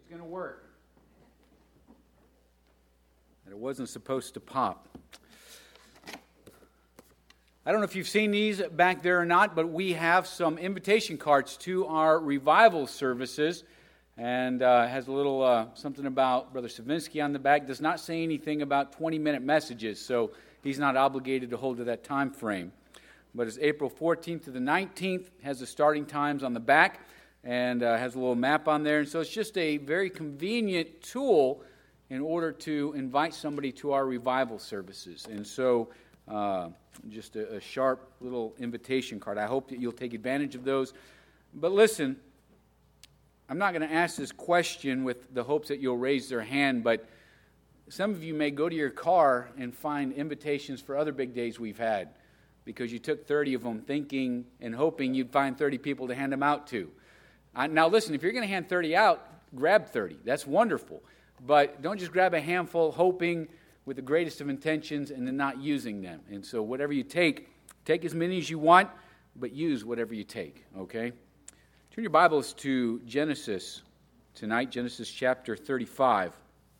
going to work. And it wasn't supposed to pop. I don't know if you've seen these back there or not, but we have some invitation cards to our revival services. And has a little something about Brother Savinsky on the back. Does not say anything about 20-minute messages, so he's not obligated to hold to that time frame. But it's April 14th to the 19th. Has the starting times on the back and has a little map on there. And so it's just a very convenient tool in order to invite somebody to our revival services. And so just a sharp little invitation card. I hope that you'll take advantage of those. But listen, I'm not going to ask this question with the hopes that you'll raise their hand, but some of you may go to your car and find invitations for other big days we've had because you took 30 of them thinking and hoping you'd find 30 people to hand them out to. Now listen, if you're going to hand 30 out, grab 30. That's wonderful. But don't just grab a handful hoping with the greatest of intentions and then not using them. And so whatever you take as many as you want, but use whatever you take, okay? Turn your Bibles to Genesis tonight, Genesis chapter 35.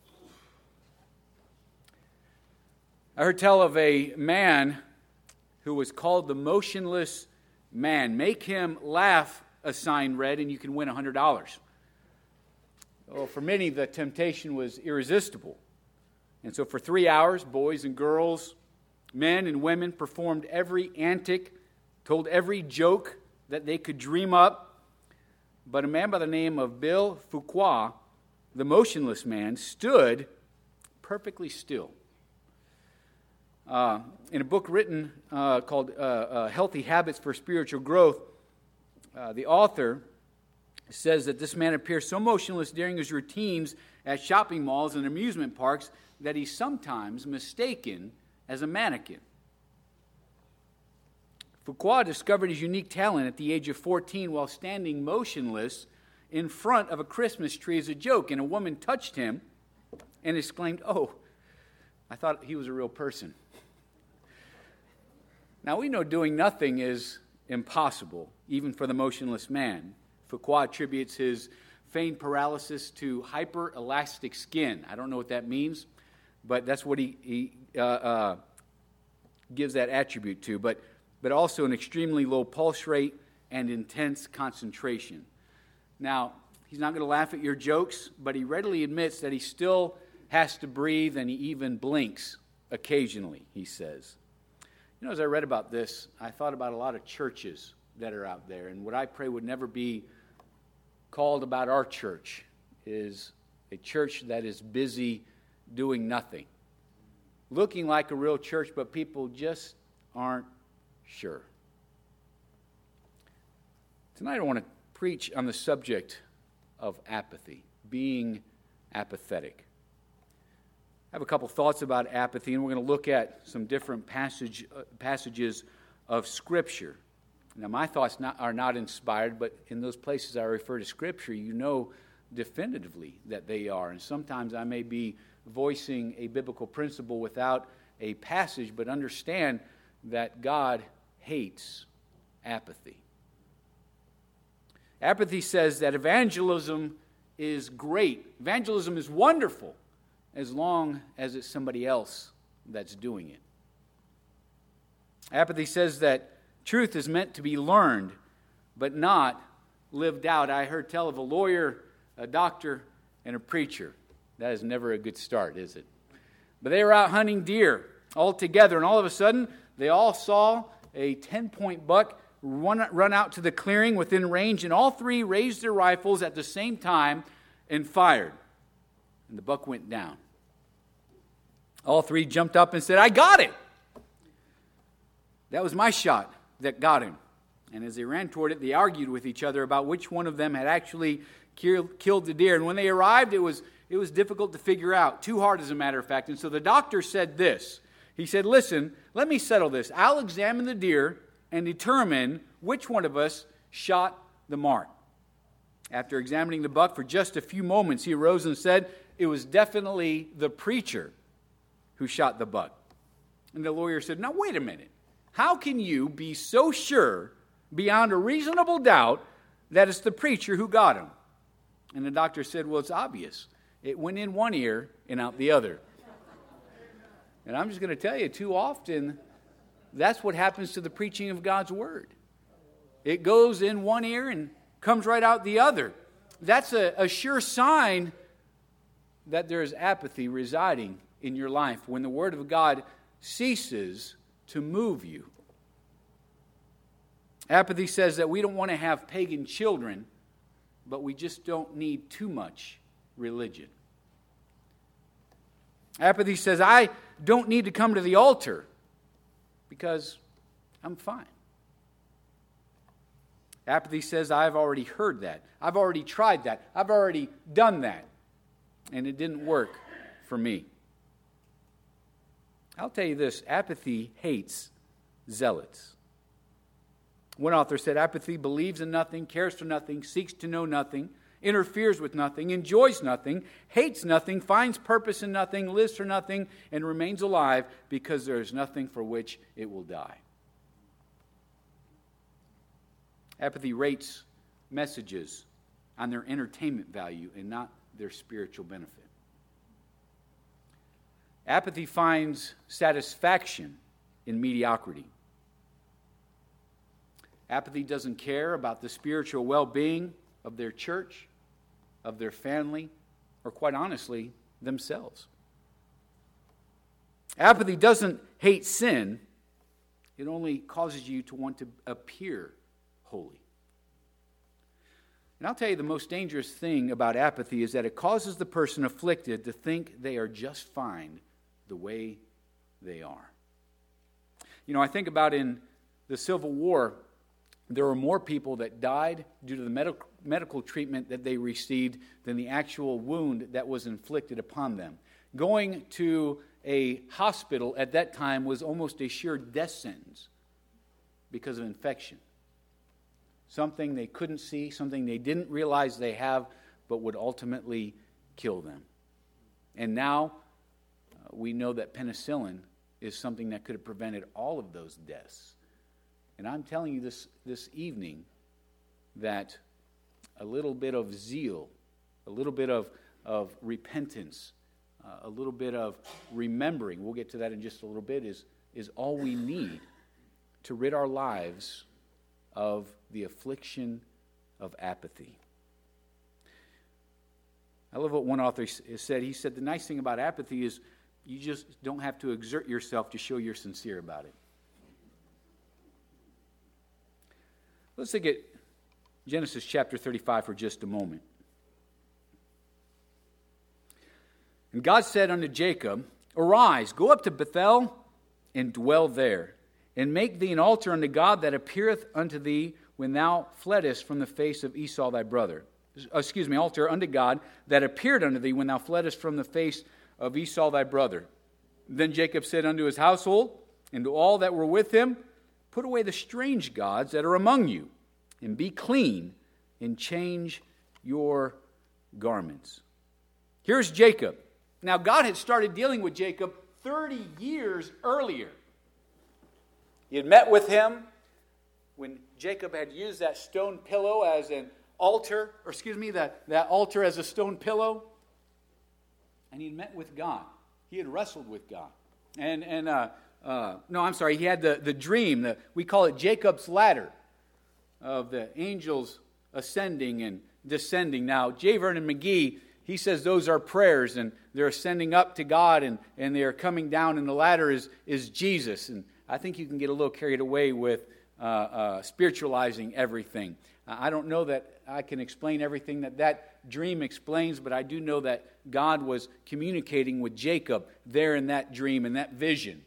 I heard tell of a man who was called the Motionless Man. Make him laugh, a sign read, and you can win $100. Well, for many, the temptation was irresistible. And so for 3 hours, boys and girls, men and women performed every antic, told every joke that they could dream up. But a man by the name of Bill Fuqua, the Motionless Man, stood perfectly still. In a book written called Healthy Habits for Spiritual Growth, the author says that this man appears so motionless during his routines at shopping malls and amusement parks that he's sometimes mistaken as a mannequin. Fuqua discovered his unique talent at the age of 14 while standing motionless in front of a Christmas tree as a joke, and a woman touched him and exclaimed, "Oh, I thought he was a real person." Now we know doing nothing is impossible, even for the motionless man. Fuqua attributes his feigned paralysis to hyperelastic skin. I don't know what that means, but that's what he gives that attribute to. But also an extremely low pulse rate and intense concentration. Now, he's not going to laugh at your jokes, but he readily admits that he still has to breathe, and he even blinks occasionally, he says. You know, as I read about this, I thought about a lot of churches that are out there, and what I pray would never be called about our church is a church that is busy doing nothing. Looking like a real church, but people just aren't sure. Tonight I want to preach on the subject of apathy, being apathetic. I have a couple thoughts about apathy, and we're going to look at some different passages of Scripture. Now, my thoughts are not inspired, but in those places I refer to Scripture, you know definitively that they are. And sometimes I may be voicing a biblical principle without a passage, but understand that God hates apathy. Apathy says that evangelism is great. Evangelism is wonderful as long as it's somebody else that's doing it. Apathy says that truth is meant to be learned, but not lived out. I heard tell of a lawyer, a doctor, and a preacher. That is never a good start, is it? But they were out hunting deer all together, and all of a sudden, they all saw a 10-point buck run out to the clearing within range, and all three raised their rifles at the same time and fired. And the buck went down. All three jumped up and said, "I got it! That was my shot that got him." And as they ran toward it, they argued with each other about which one of them had actually killed the deer. And when they arrived, it was difficult to figure out. Too hard, as a matter of fact. And so the doctor said this. He said, "Listen, let me settle this. I'll examine the deer and determine which one of us shot the mark." After examining the buck for just a few moments, he arose and said, "It was definitely the preacher who shot the buck." And the lawyer said, "Now wait a minute. How can you be so sure, beyond a reasonable doubt, that it's the preacher who got him?" And the doctor said, well, it's obvious. It went in one ear and out the other. And I'm just going to tell you, too often, that's what happens to the preaching of God's Word. It goes in one ear and comes right out the other. That's a sure sign that there is apathy residing in your life when the Word of God ceases to move you. Apathy says that we don't want to have pagan children, but we just don't need too much religion. Apathy says, I don't need to come to the altar because I'm fine. Apathy says, I've already heard that. I've already tried that. I've already done that. And it didn't work for me. I'll tell you this, apathy hates zealots. One author said, apathy believes in nothing, cares for nothing, seeks to know nothing, interferes with nothing, enjoys nothing, hates nothing, finds purpose in nothing, lives for nothing, and remains alive because there is nothing for which it will die. Apathy rates messages on their entertainment value and not their spiritual benefit. Apathy finds satisfaction in mediocrity. Apathy doesn't care about the spiritual well-being of their church, of their family, or quite honestly, themselves. Apathy doesn't hate sin. It only causes you to want to appear holy. And I'll tell you the most dangerous thing about apathy is that it causes the person afflicted to think they are just fine the way they are. You know, I think about in the Civil War, there were more people that died due to the medical treatment that they received than the actual wound that was inflicted upon them. Going to a hospital at that time was almost a sure death sentence because of infection. Something they couldn't see, something they didn't realize they have, but would ultimately kill them. And now we know that penicillin is something that could have prevented all of those deaths. And I'm telling you this evening that a little bit of zeal, a little bit of repentance, a little bit of remembering, we'll get to that in just a little bit, is all we need to rid our lives of the affliction of apathy. I love what one author said. He said, the nice thing about apathy is you just don't have to exert yourself to show you're sincere about it. Let's look at Genesis chapter 35 for just a moment. And God said unto Jacob, arise, go up to Bethel, and dwell there, and make thee an altar unto God that appeareth unto thee when thou fleddest from the face of Esau thy brother. Altar unto God that appeared unto thee when thou fleddest from the face of Esau thy brother. Then Jacob said unto his household, and to all that were with him, put away the strange gods that are among you, and be clean, and change your garments. Here's Jacob. Now, God had started dealing with Jacob 30 years earlier. He had met with him when Jacob had used that stone pillow as an altar, that altar as a stone pillow. And he had met with God. He had wrestled with God. He had the dream. We call it Jacob's ladder of the angels ascending and descending. Now, J. Vernon McGee, he says those are prayers, and they're ascending up to God, and they are coming down, and the ladder is Jesus. And I think you can get a little carried away with spiritualizing everything. I don't know that I can explain everything that dream explains, but I do know that God was communicating with Jacob there in that dream and that vision.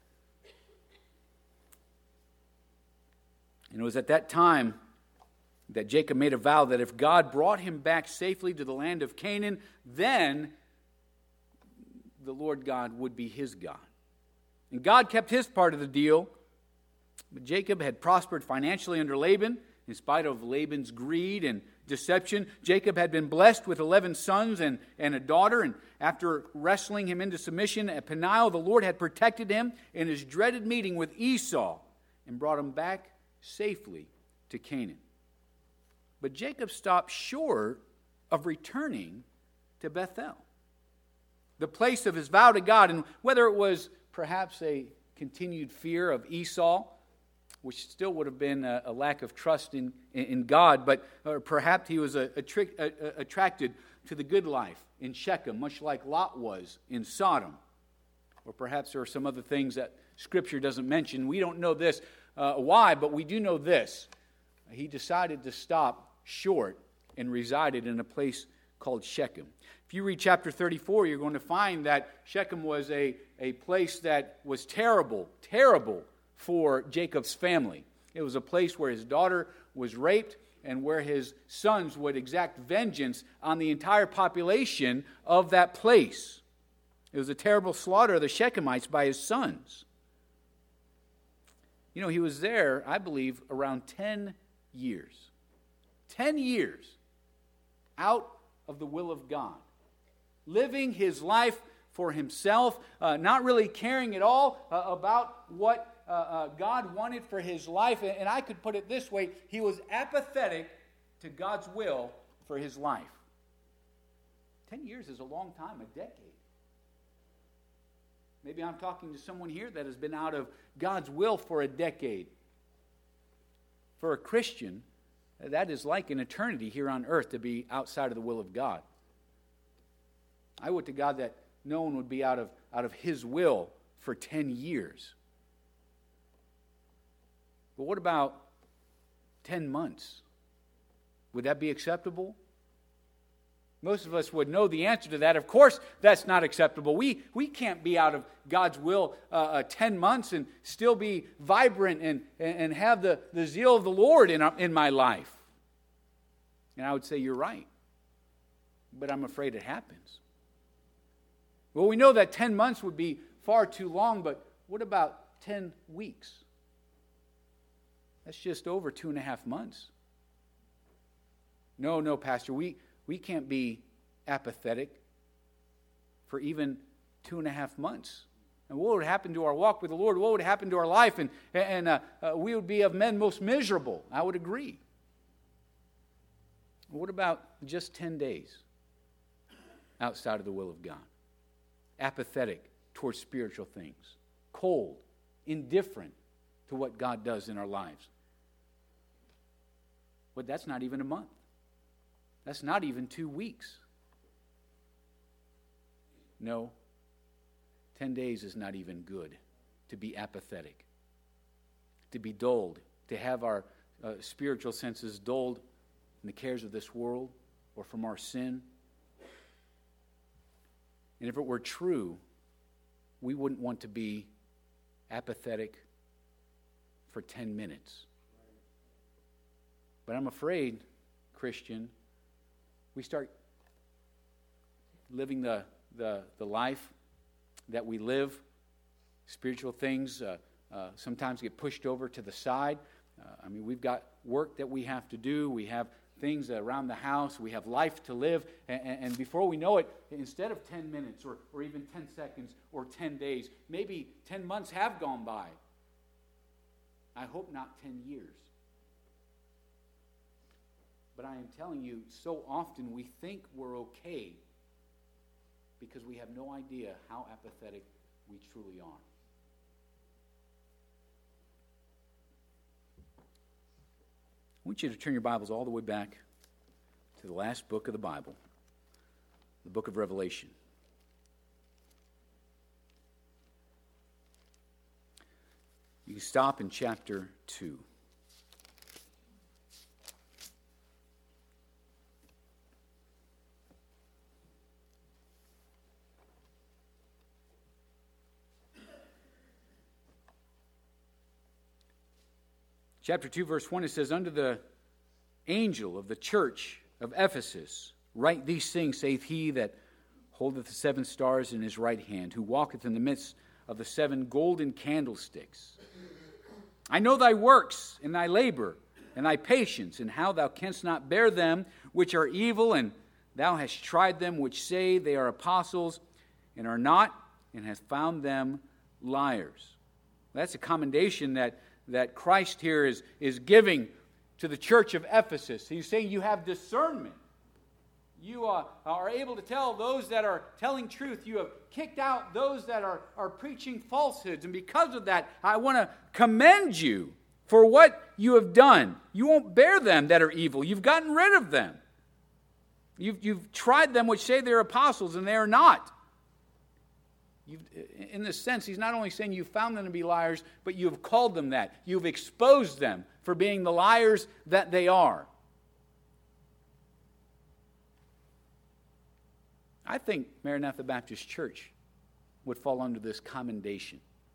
And it was at that time that Jacob made a vow that if God brought him back safely to the land of Canaan, then the Lord God would be his God. And God kept his part of the deal, but Jacob had prospered financially under Laban. In spite of Laban's greed and deception, Jacob had been blessed with 11 sons and a daughter, and after wrestling him into submission at Peniel, the Lord had protected him in his dreaded meeting with Esau and brought him back safely to Canaan. But Jacob stopped short of returning to Bethel, the place of his vow to God. And whether it was perhaps a continued fear of Esau, which still would have been a lack of trust in God, but perhaps he was attracted to the good life in Shechem, much like Lot was in Sodom. Or perhaps there are some other things that Scripture doesn't mention. We don't know this why, but we do know this. He decided to stop short and resided in a place called Shechem. If you read chapter 34, you're going to find that Shechem was a place that was terrible for Jacob's family. It was a place where his daughter was raped and where his sons would exact vengeance on the entire population of that place. It was a terrible slaughter of the Shechemites by his sons. You know, he was there, I believe, around 10 years. 10 years out of the will of God. Living his life for himself, not really caring at all about what God wanted for his life. And I could put it this way, he was apathetic to God's will for his life. 10 years is a long time, a decade. Maybe I'm talking to someone here that has been out of God's will for a decade. For a Christian, that is like an eternity here on earth to be outside of the will of God. I would to God that no one would be out of his will for 10 years. But what about 10 months? Would that be acceptable? Most of us would know the answer to that. Of course, that's not acceptable. We can't be out of God's will 10 months and still be vibrant and have the zeal of the Lord in my life. And I would say, you're right. But I'm afraid it happens. Well, we know that 10 months would be far too long, but what about 10 weeks? That's just over 2.5 months. No, Pastor, we can't be apathetic for even 2.5 months. And what would happen to our walk with the Lord? What would happen to our life? And we would be of men most miserable. I would agree. What about just 10 days outside of the will of God? Apathetic towards spiritual things. Cold, indifferent to what God does in our lives. But that's not even a month. That's not even 2 weeks. No, 10 days is not even good to be apathetic, to be dulled, to have our spiritual senses dulled in the cares of this world or from our sin. And if it were true, we wouldn't want to be apathetic for 10 minutes. But I'm afraid, Christian, we start living the life that we live. Spiritual things sometimes get pushed over to the side. We've got work that we have to do. We have things around the house. We have life to live. And before we know it, instead of 10 minutes or even 10 seconds or 10 days, maybe 10 months have gone by. I hope not 10 years. But I am telling you, so often we think we're okay because we have no idea how apathetic we truly are. I want you to turn your Bibles all the way back to the last book of the Bible, the book of Revelation. You can stop in chapter 2. Chapter 2, verse 1, it says, "Unto the angel of the church of Ephesus, write these things, saith he that holdeth the 7 stars in his right hand, who walketh in the midst of the 7 golden candlesticks. I know thy works, and thy labor, and thy patience, and how thou canst not bear them which are evil, and thou hast tried them which say they are apostles, and are not, and hast found them liars." That's a commendation that Christ here is giving to the church of Ephesus. He's saying you have discernment. You are able to tell those that are telling truth. You have kicked out those that are preaching falsehoods. And because of that, I want to commend you for what you have done. You won't bear them that are evil. You've gotten rid of them. You've tried them which say they're apostles, and they are not. In this sense, he's not only saying you found them to be liars, but you have called them that. You've exposed them for being the liars that they are. I think Maranatha Baptist Church would fall under this commendation.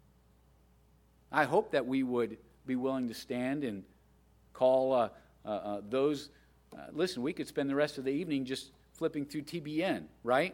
I hope that we would be willing to stand and call those. Listen, we could spend the rest of the evening just flipping through TBN, right?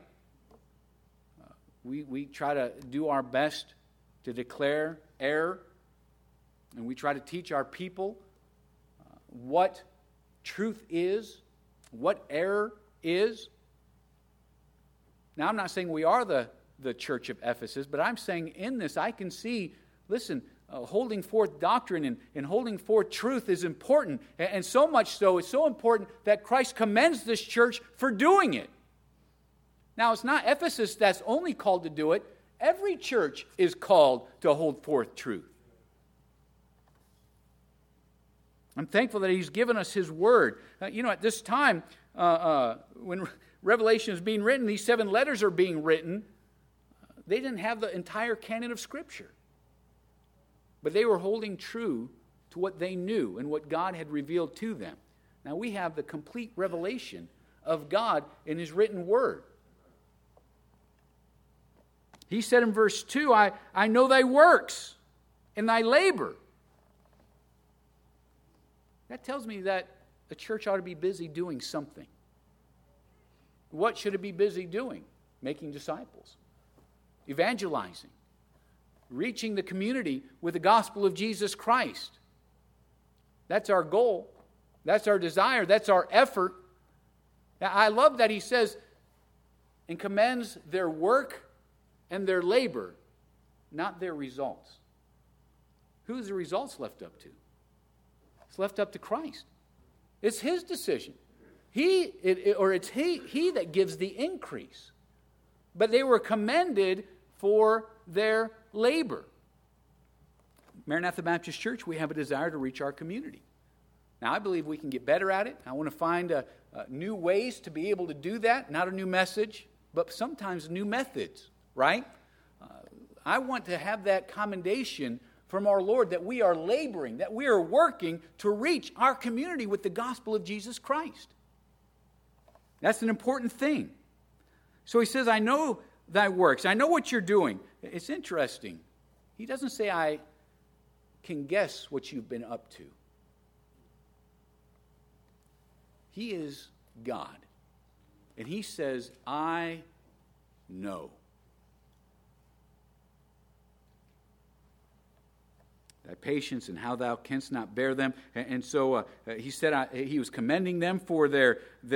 We try to do our best to declare error, and we try to teach our people what truth is, what error is. Now, I'm not saying we are the church of Ephesus, but I'm saying in this I can see, listen, holding forth doctrine and holding forth truth is important. And so much so, it's so important that Christ commends this church for doing it. Now, it's not Ephesus that's only called to do it. Every church is called to hold forth truth. I'm thankful that he's given us his word. At this time, when Revelation is being written, these 7 letters are being written, they didn't have the entire canon of Scripture. But they were holding true to what they knew and what God had revealed to them. Now we have the complete revelation of God in his written word. He said in verse 2, I know thy works and thy labor. That tells me that the church ought to be busy doing something. What should it be busy doing? Making disciples, evangelizing, reaching the community with the gospel of Jesus Christ. That's our goal. That's our desire. That's our effort. Now, I love that he says and commends their work and their labor, not their results. Who is the results left up to? It's left up to Christ. It's his decision. It's he that gives the increase. But they were commended for their labor. Maranatha Baptist Church, we have a desire to reach our community. Now, I believe we can get better at it. I want to find new ways to be able to do that. Not a new message, but sometimes new methods, right? I want to have that commendation from our Lord that we are laboring, that we are working to reach our community with the gospel of Jesus Christ. That's an important thing. So he says, I know thy works. I know what you're doing. It's interesting. He doesn't say, I can guess what you've been up to. He is God. And he says, I know. Thy patience and how thou canst not bear them. And so he said he was commending them for their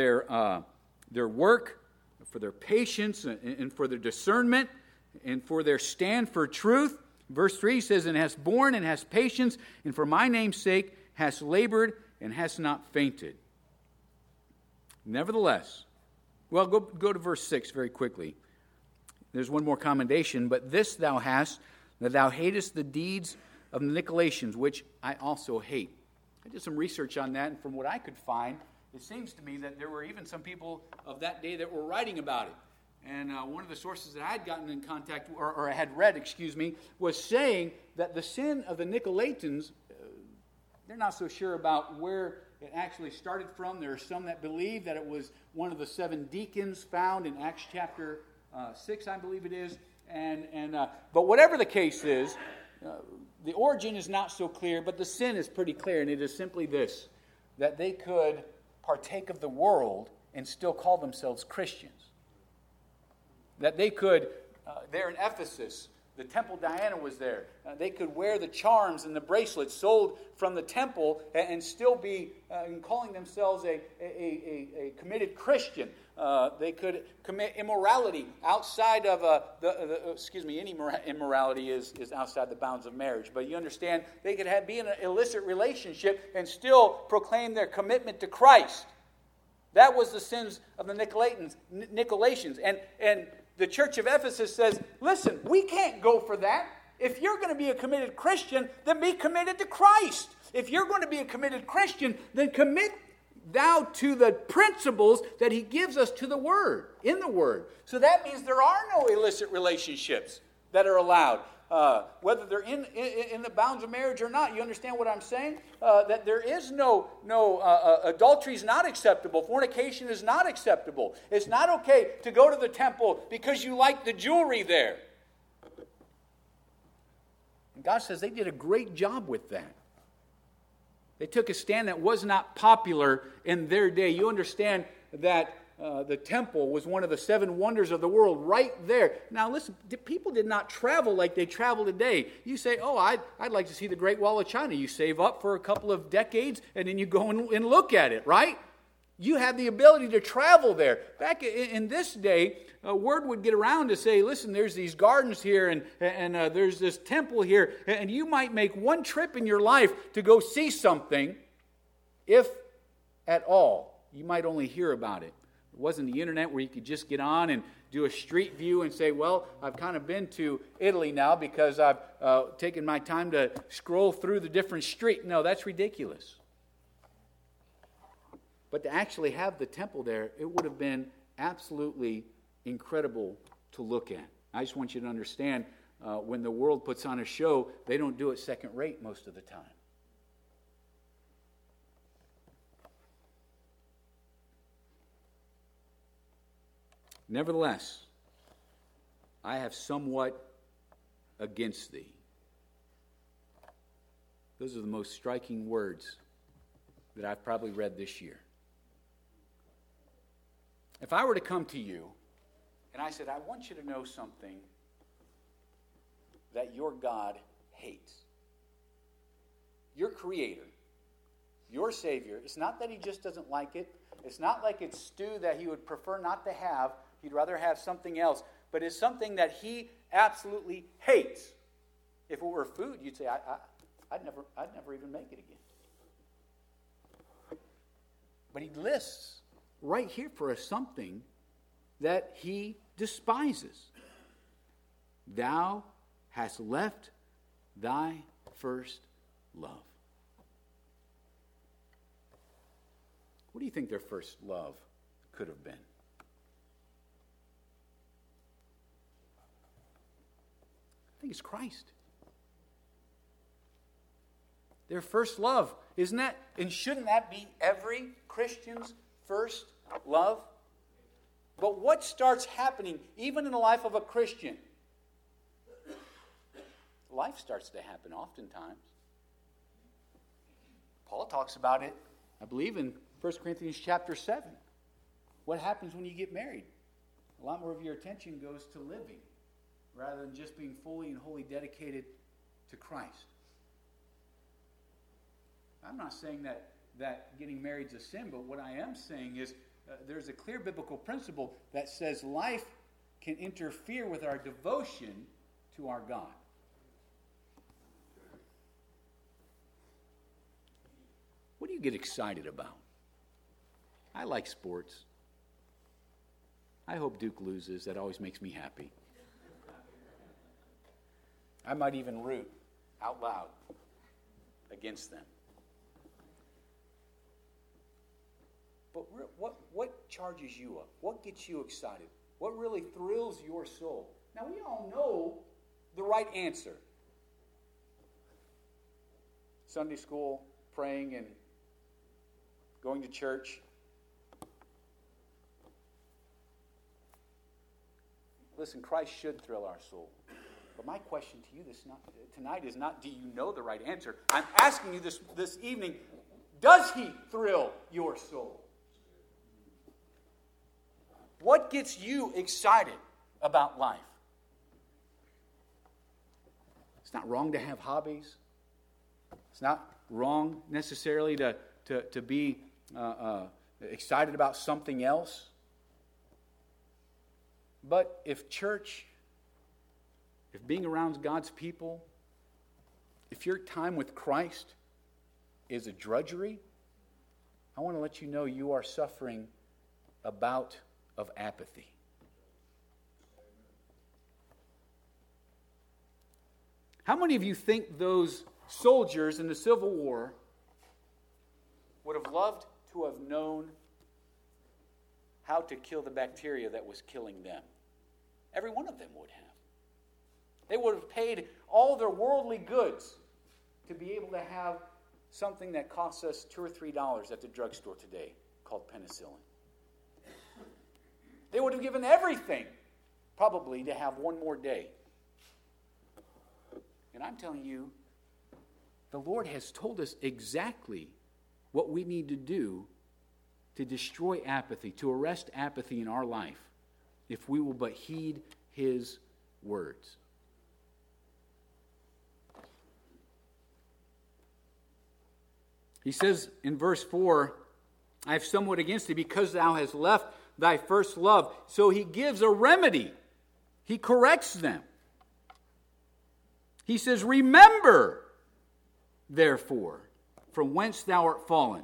work, for their patience, and for their discernment, and for their stand for truth. Verse 3 says, and hast borne and hast patience, and for my name's sake hast labored and hast not fainted. Nevertheless, well, go to verse 6 very quickly. There's one more commendation. But this thou hast, that thou hatest the deeds of the Nicolaitans, which I also hate. I did some research on that, and from what I could find, it seems to me that there were even some people of that day that were writing about it. And one of the sources that I had gotten in contact, or I had read, was saying that the sin of the Nicolaitans, they're not so sure about where it actually started from. There are some that believe that it was one of the 7 deacons found in Acts chapter 6, I believe it is. But whatever the case is, the origin is not so clear, but the sin is pretty clear, and it is simply this, that they could partake of the world and still call themselves Christians. That they could, there in Ephesus, the temple Diana was there. They could wear the charms and the bracelets sold from the temple and still be calling themselves a committed Christian. They could commit immorality outside of any immorality is outside the bounds of marriage. But you understand, they could be in an illicit relationship and still proclaim their commitment to Christ. That was the sins of the Nicolaitans. And the church of Ephesus says, listen, we can't go for that. If you're going to be a committed Christian, then be committed to Christ. If you're going to be a committed Christian, then commit thou to the principles that he gives us to the Word, in the Word. So that means there are no illicit relationships that are allowed. Whether they're in the bounds of marriage or not, you understand what I'm saying? That there is no adultery is not acceptable. Fornication is not acceptable. It's not okay to go to the temple because you like the jewelry there. And God says they did a great job with that. They took a stand that was not popular in their day. You understand that the temple was one of the 7 wonders of the world right there. Now listen, people did not travel like they travel today. You say, oh, I'd like to see the Great Wall of China. You save up for a couple of decades and then you go and look at it, right? You have the ability to travel there. Back in this day, word would get around to say, listen, there's these gardens here and there's this temple here, and you might make one trip in your life to go see something, if at all. You might only hear about it. It wasn't the internet where you could just get on and do a street view and say, well, I've kind of been to Italy now because I've taken my time to scroll through the different streets. No, that's ridiculous. But to actually have the temple there, it would have been absolutely incredible to look at. I just want you to understand, when the world puts on a show, they don't do it second rate most of the time. Nevertheless, I have somewhat against thee. Those are the most striking words that I've probably read this year. If I were to come to you and I said, I want you to know something that your God hates. Your Creator, your Savior, it's not that He just doesn't like it. It's not like it's stew that He would prefer not to have. He'd rather have something else. But it's something that He absolutely hates. If it were food, you'd say, I'd never even make it again. But He lists right here for us something that He despises. Thou hast left thy first love. What do you think their first love could have been? I think it's Christ. Their first love. Isn't that, and shouldn't that be every Christian's first love? But what starts happening, even in the life of a Christian? Life starts to happen oftentimes. Paul talks about it, I believe, in 1 Corinthians chapter 7. What happens when you get married? A lot more of your attention goes to living rather than just being fully and wholly dedicated to Christ. I'm not saying that getting married is a sin, but what I am saying is there's a clear biblical principle that says life can interfere with our devotion to our God. What do you get excited about? I like sports. I hope Duke loses. That always makes me happy. I might even root out loud against them. But what charges you up? What gets you excited? What really thrills your soul? Now, we all know the right answer. Sunday school, praying and going to church. Listen, Christ should thrill our soul. But my question to you tonight is not, do you know the right answer? I'm asking you this evening, does He thrill your soul? What gets you excited about life? It's not wrong to have hobbies. It's not wrong necessarily to be excited about something else. But if church, if being around God's people, if your time with Christ is a drudgery, I want to let you know you are suffering a bout of apathy. How many of you think those soldiers in the Civil War would have loved to have known how to kill the bacteria that was killing them? Every one of them would have. They would have paid all their worldly goods to be able to have something that costs us $2 or $3 at the drugstore today called penicillin. They would have given everything, probably, to have one more day. And I'm telling you, the Lord has told us exactly what we need to do to destroy apathy, to arrest apathy in our life, if we will but heed His words. He says in verse 4, I have somewhat against thee because thou hast left thy first love. So he gives a remedy. He corrects them. He says, remember, therefore, from whence thou art fallen.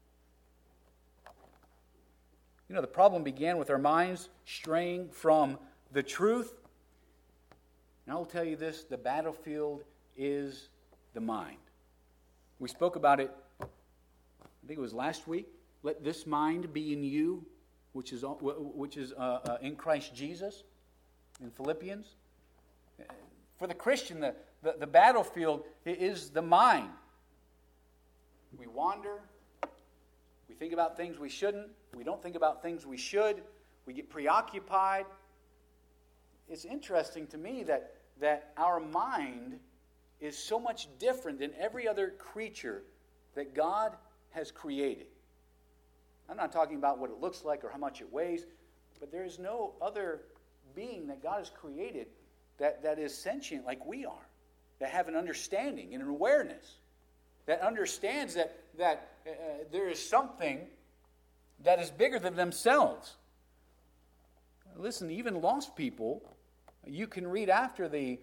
You know, the problem began with our minds straying from the truth. And I will tell you this, the battlefield is the mind. We spoke about it, I think it was last week. Let this mind be in you, which is in Christ Jesus, in Philippians. For the Christian, the battlefield is the mind. We wander. We think about things we shouldn't. We don't think about things we should. We get preoccupied. It's interesting to me that our mind is so much different than every other creature that God has created. I'm not talking about what it looks like or how much it weighs, but there is no other being that God has created that is sentient like we are, that have an understanding and an awareness, that understands that there is something that is bigger than themselves. Listen, even lost people, you can read after the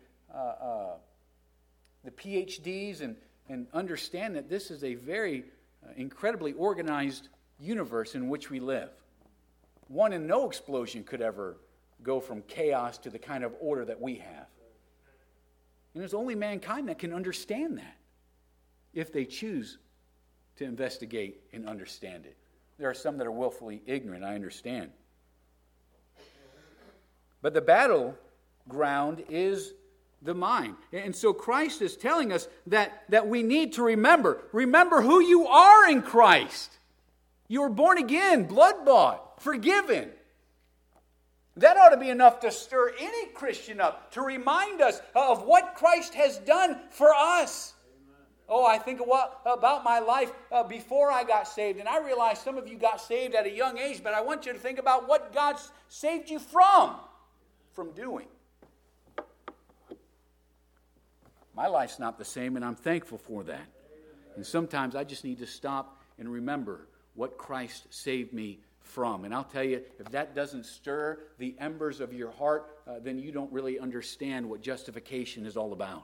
PhDs and understand that this is a very incredibly organized universe in which we live. One in no explosion could ever go from chaos to the kind of order that we have. And there's only mankind that can understand that if they choose to investigate and understand it. There are some that are willfully ignorant, I understand. But the battleground is the mind. And so Christ is telling us that we need to remember who you are in Christ. You were born again, blood-bought, forgiven. That ought to be enough to stir any Christian up, to remind us of what Christ has done for us. Oh, I think about my life before I got saved, and I realize some of you got saved at a young age, but I want you to think about what God saved you from doing. My life's not the same, and I'm thankful for that. And sometimes I just need to stop and remember what Christ saved me from. And I'll tell you, if that doesn't stir the embers of your heart, then you don't really understand what justification is all about.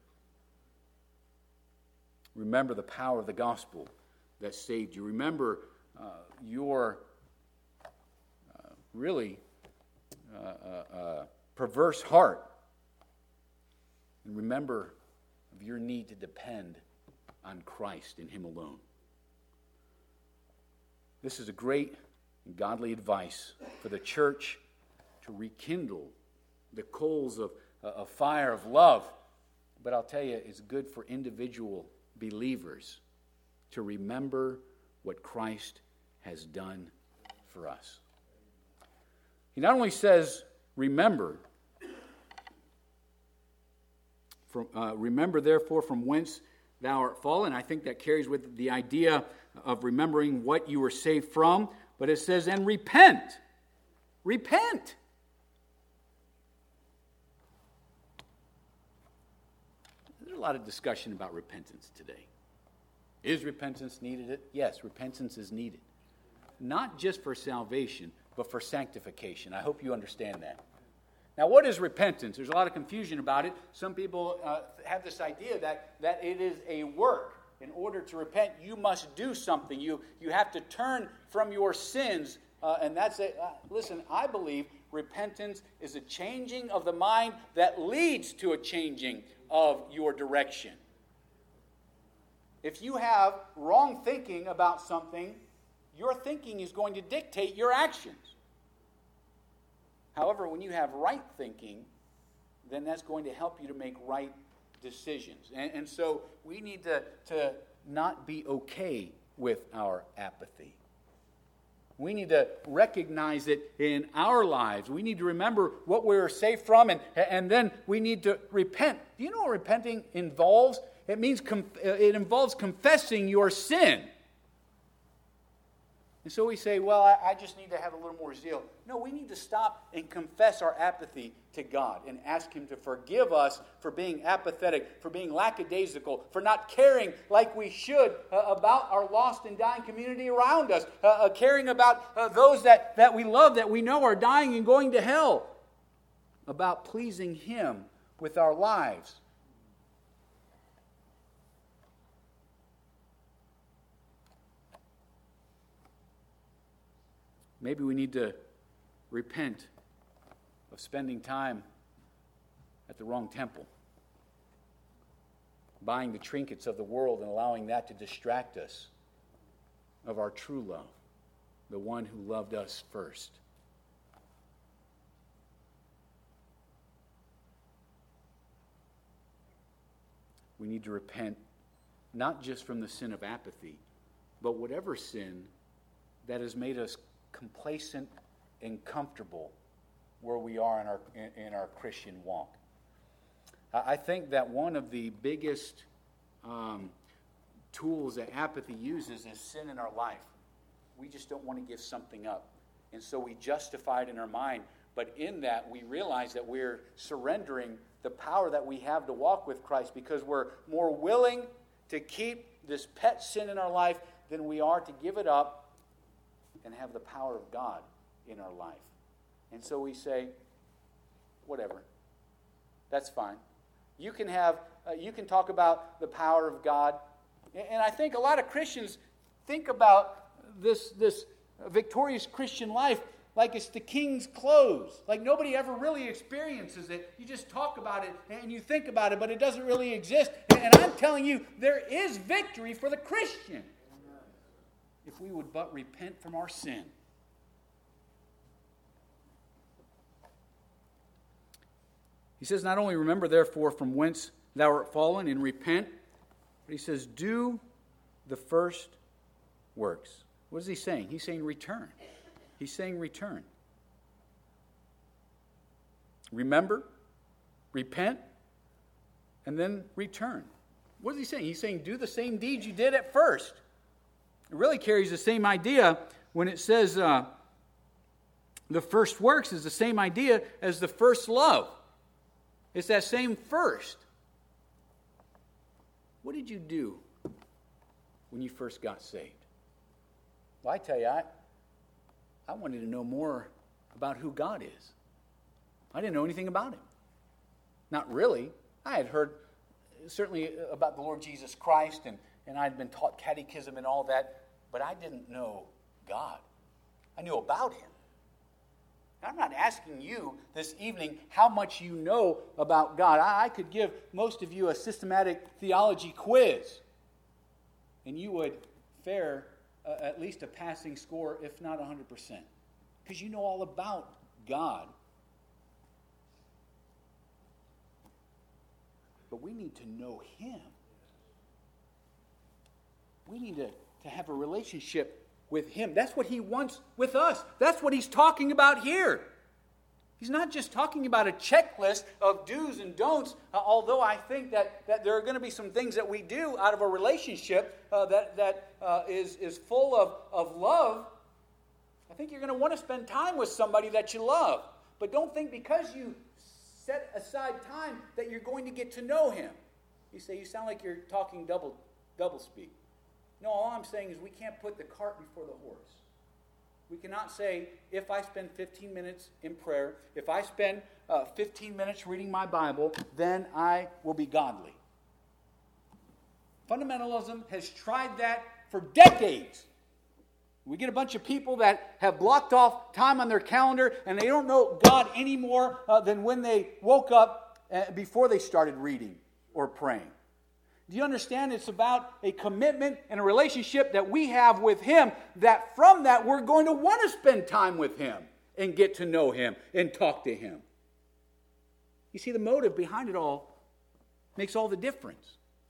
Remember the power of the gospel that saved you. Remember your really perverse heart. And remember of your need to depend on Christ and Him alone. This is a great and godly advice for the church to rekindle the coals of a fire of love. But I'll tell you, it's good for individual believers to remember what Christ has done for us. He not only says, remember, remember therefore from whence thou art fallen. I think that carries with the idea of remembering what you were saved from. But it says, and repent. Repent. There's a lot of discussion about repentance today. Is repentance needed? Yes, repentance is needed. Not just for salvation, but for sanctification. I hope you understand that. Now, what is repentance? There's a lot of confusion about it. Some people have this idea that it is a work. In order to repent, you must do something. You have to turn from your sins And that's it. Listen, I believe repentance is a changing of the mind that leads to a changing of your direction. If you have wrong thinking about something, your thinking is going to dictate your actions. However, when you have right thinking, then that's going to help you to make right decisions. And so we need to not be okay with our apathy. We need to recognize it in our lives. We need to remember what we were saved from, and then we need to repent. Do you know what repenting involves? It means it involves confessing your sin. And so we say, well, I just need to have a little more zeal. No, we need to stop and confess our apathy to God and ask Him to forgive us for being apathetic, for being lackadaisical, for not caring like we should about our lost and dying community around us, caring about those that we love, that we know are dying and going to hell, about pleasing Him with our lives. Maybe we need to repent of spending time at the wrong temple, buying the trinkets of the world and allowing that to distract us of our true love, the one who loved us first. We need to repent not just from the sin of apathy, but whatever sin that has made us complacent and comfortable where we are in our Christian walk. I think that one of the biggest tools that apathy uses is sin in our life. We just don't want to give something up. And so we justify it in our mind. But in that, we realize that we're surrendering the power that we have to walk with Christ because we're more willing to keep this pet sin in our life than we are to give it up and have the power of God in our life. And so we say, whatever, that's fine. You can talk about the power of God. And I think a lot of Christians think about this victorious Christian life like it's the king's clothes. Like nobody ever really experiences it. You just talk about it and you think about it, but it doesn't really exist. And I'm telling you, there is victory for the Christian if we would but repent from our sin. He says, not only remember, therefore, from whence thou art fallen and repent, but he says, do the first works. What is he saying? He's saying return. He's saying return. Remember, repent, and then return. What is he saying? He's saying do the same deeds you did at first. It really carries the same idea when it says the first works is the same idea as the first love. It's that same first. What did you do when you first got saved? Well, I tell you, I wanted to know more about who God is. I didn't know anything about Him. Not really. I had heard certainly about the Lord Jesus Christ, and I'd been taught catechism and all that, but I didn't know God. I knew about Him. And I'm not asking you this evening how much you know about God. I could give most of you a systematic theology quiz, and you would fare at least a passing score, if not 100%, because you know all about God. But we need to know Him. We need to have a relationship with Him. That's what He wants with us. That's what He's talking about here. He's not just talking about a checklist of do's and don'ts, although I think that there are going to be some things that we do out of a relationship that is full of love. I think you're going to want to spend time with somebody that you love. But don't think because you set aside time that you're going to get to know Him. You say, you sound like you're talking double speak. No, all I'm saying is we can't put the cart before the horse. We cannot say, if I spend 15 minutes in prayer, if I spend 15 minutes reading my Bible, then I will be godly. Fundamentalism has tried that for decades. We get a bunch of people that have blocked off time on their calendar and they don't know God any more than when they woke up before they started reading or praying. Do you understand? It's about a commitment and a relationship that we have with Him, that from that we're going to want to spend time with Him and get to know Him and talk to Him. You see, the motive behind it all makes all the difference.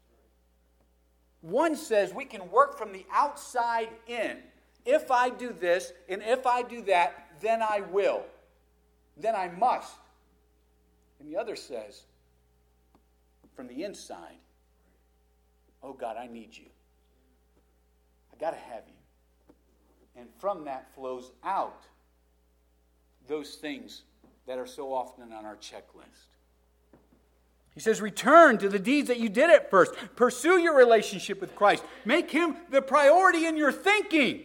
One says we can work from the outside in. If I do this and if I do that, then I will. Then I must. And the other says, from the inside, oh God, I need you. I got to have you. And from that flows out those things that are so often on our checklist. He says, return to the deeds that you did at first. Pursue your relationship with Christ. Make Him the priority in your thinking.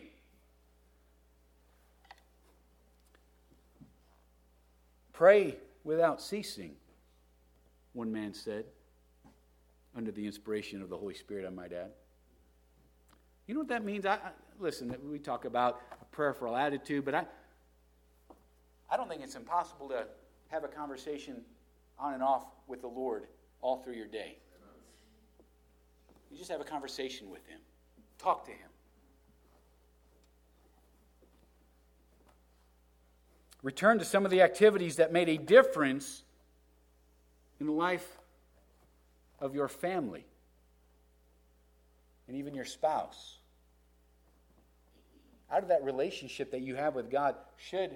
Pray without ceasing, one man said, under the inspiration of the Holy Spirit, I might add. You know what that means? Listen, we talk about a prayerful attitude, but I don't think it's impossible to have a conversation on and off with the Lord all through your day. You just have a conversation with Him. Talk to Him. Return to some of the activities that made a difference in the life of your family and even your spouse. Out of that relationship that you have with God should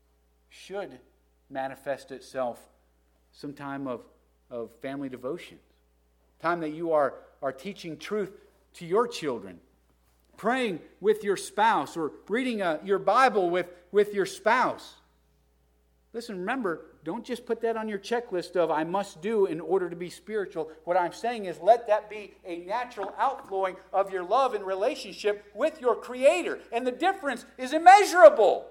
manifest itself some time of family devotion. Time that you are teaching truth to your children. Praying with your spouse or reading your Bible with your spouse. Listen, remember, don't just put that on your checklist of I must do in order to be spiritual. What I'm saying is let that be a natural outflowing of your love and relationship with your Creator. And the difference is immeasurable.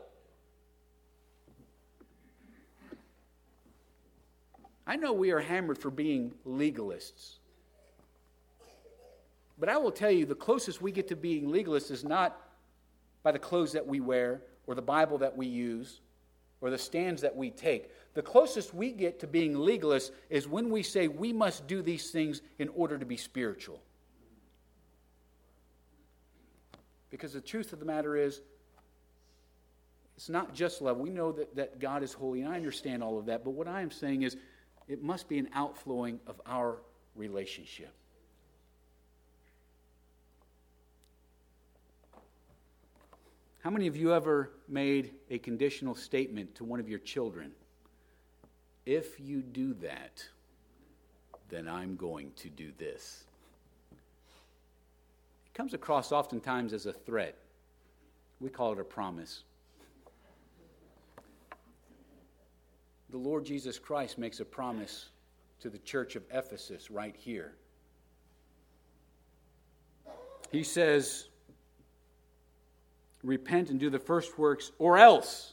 I know we are hammered for being legalists. But I will tell you, the closest we get to being legalists is not by the clothes that we wear or the Bible that we use or the stands that we take. The closest we get to being legalists is when we say we must do these things in order to be spiritual. Because the truth of the matter is, it's not just love. We know that God is holy, and I understand all of that. But what I am saying is, it must be an outflowing of our relationship. How many of you ever made a conditional statement to one of your children? If you do that, then I'm going to do this. It comes across oftentimes as a threat. We call it a promise. The Lord Jesus Christ makes a promise to the church of Ephesus right here. He says, repent and do the first works, or else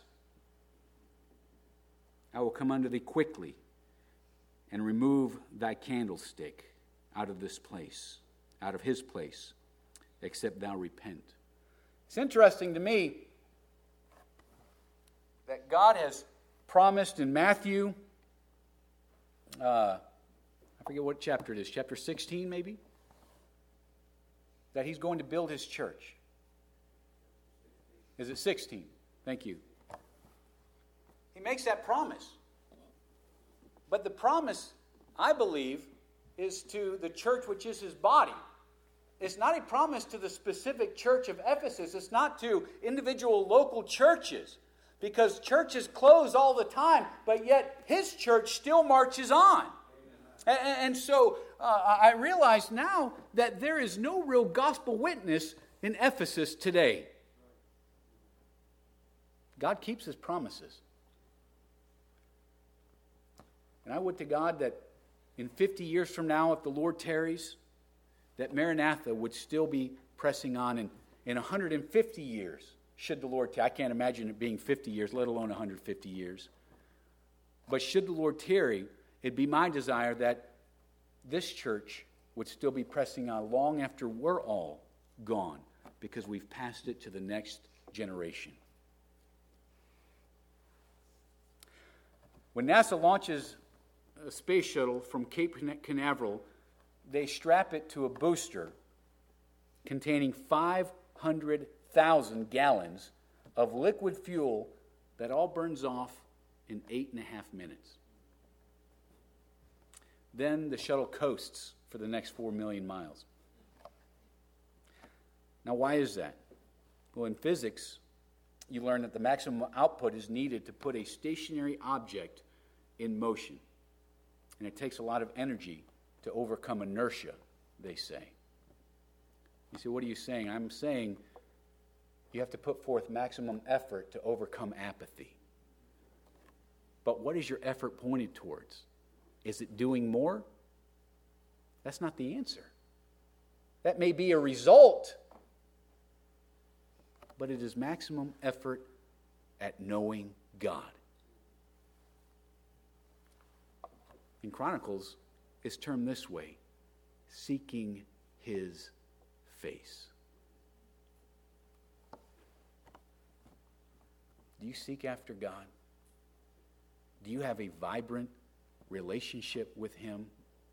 I will come unto thee quickly and remove thy candlestick out of this place, out of his place, except thou repent. It's interesting to me that God has promised in Matthew, I forget what chapter it is, chapter 16 maybe, that He's going to build His church. Is it 16? Thank you. He makes that promise. But the promise, I believe, is to the church which is His body. It's not a promise to the specific church of Ephesus. It's not to individual local churches. Because churches close all the time, but yet His church still marches on. And so I realize now that there is no real gospel witness in Ephesus today. God keeps His promises. And I would to God that in 50 years from now, if the Lord tarries, that Maranatha would still be pressing on in 150 years. Should the Lord tarry, I can't imagine it being 50 years, let alone 150 years. But should the Lord tarry, it'd be my desire that this church would still be pressing on long after we're all gone, because we've passed it to the next generation. When NASA launches a space shuttle from Cape Canaveral, they strap it to a booster containing 500,000 gallons of liquid fuel that all burns off in 8.5 minutes. Then the shuttle coasts for the next 4 million miles. Now, why is that? Well, in physics, you learn that the maximum output is needed to put a stationary object in motion. And it takes a lot of energy to overcome inertia, they say. You say, what are you saying? I'm saying you have to put forth maximum effort to overcome apathy. But what is your effort pointed towards? Is it doing more? That's not the answer. That may be a result, but it is maximum effort at knowing God. In Chronicles, it's termed this way: seeking His face. Do you seek after God? Do you have a vibrant relationship with Him?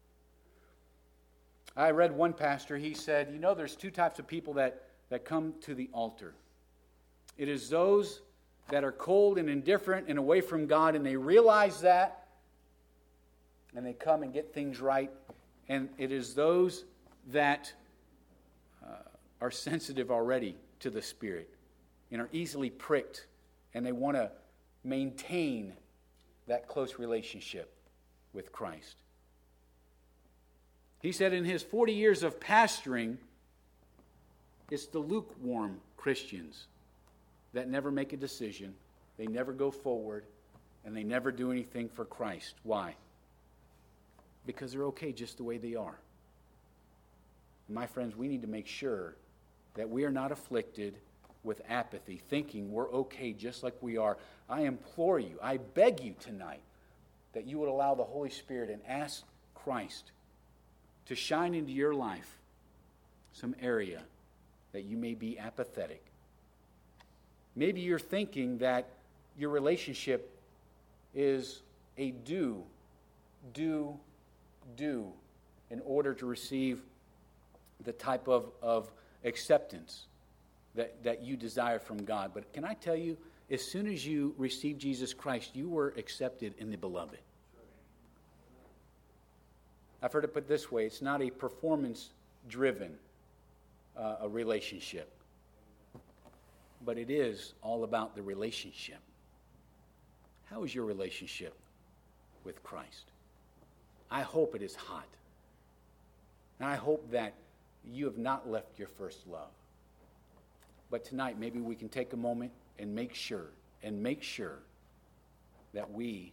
I read one pastor, he said, there's two types of people that come to the altar. It is those that are cold and indifferent and away from God, and they realize that, and they come and get things right. And it is those that are sensitive already to the Spirit and are easily pricked, and they want to maintain that close relationship with Christ. He said in his 40 years of pastoring, it's the lukewarm Christians that never make a decision, they never go forward, and they never do anything for Christ. Why? Because they're okay just the way they are. My friends, we need to make sure that we are not afflicted with apathy, thinking we're okay just like we are. I implore you, I beg you tonight, that you would allow the Holy Spirit and ask Christ to shine into your life some area that you may be apathetic. Maybe you're thinking that your relationship is a do in order to receive the type of acceptance that you desire from God. But can I tell you, as soon as you received Jesus Christ, you were accepted in the Beloved. I've heard it put this way: it's not a performance-driven a relationship, but it is all about the relationship. How is your relationship with Christ? I hope it is hot. And I hope that you have not left your first love. But tonight, maybe we can take a moment and make sure that we,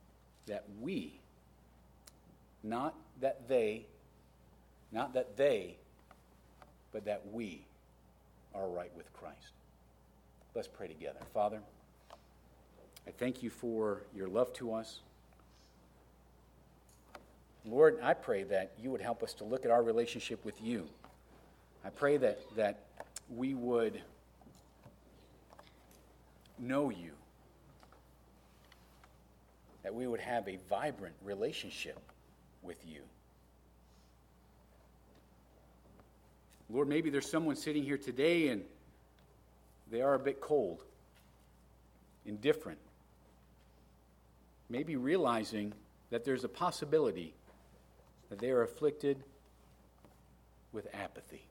not that they, but that we are right with Christ. Let's pray together. Father, I thank you for your love to us. Lord, I pray that you would help us to look at our relationship with you. I pray that we would know you, that we would have a vibrant relationship with you. Lord, maybe there's someone sitting here today and they are a bit cold, indifferent, maybe realizing that there's a possibility that they are afflicted with apathy.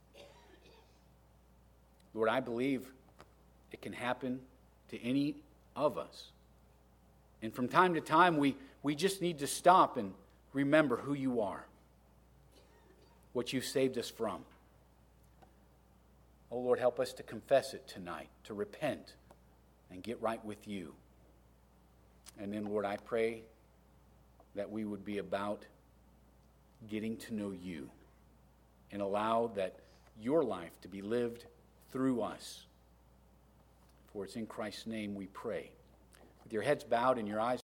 Lord, I believe it can happen to any of us. And from time to time, we just need to stop and remember who you are, what you saved us from. Oh, Lord, help us to confess it tonight, to repent and get right with you. And then, Lord, I pray that we would be about getting to know you and allow that your life to be lived through us. For it's in Christ's name we pray. With your heads bowed and your eyes